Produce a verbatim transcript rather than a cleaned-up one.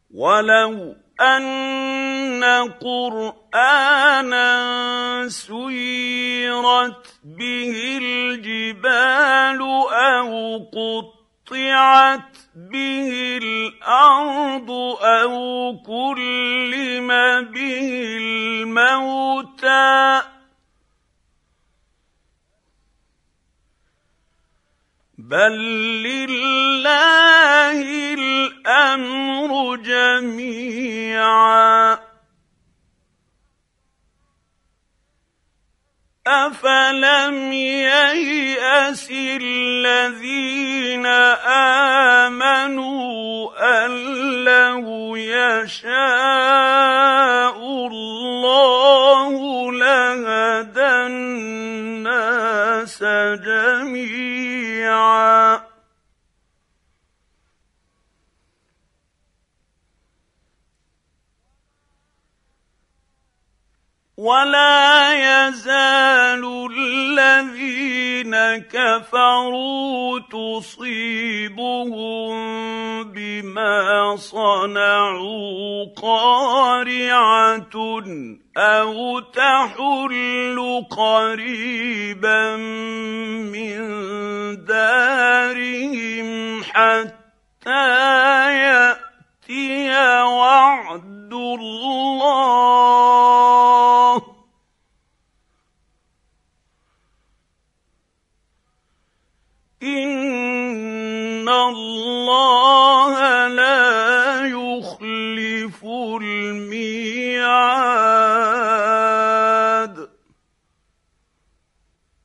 وَلَوْ أَنَّ قُرْآنًا سُيِّرَتْ بِهِ الْجِبَالُ أَوْ قُطِّعَتْ بِهِ الْأَرْضُ أَوْ كُلِّمَ بِهِ الْمَوْتَىٰ بَل لِّلَّهِ الْأَمْرُ جَمِيعًا أَفَلَمْ يَيْأَسِ الَّذِينَ آمَنُوا أَن لَّوْ يَشَاءُ اللَّهُ لَهَدَى النَّاسَ جَمِيعًا وَلَا يَزَالُ الَّذِينَ كَفَرُوا تُصِيبُهُم بِمَا صَنَعُوا قَارِعَةٌ أَوْ تَحُلُّ قَرِيبًا مِّن دَارِهِمْ حَتَّىٰ يَأْتِيَ وَعْدُ اللَّهِ ۚ إِنَّ اللَّهَ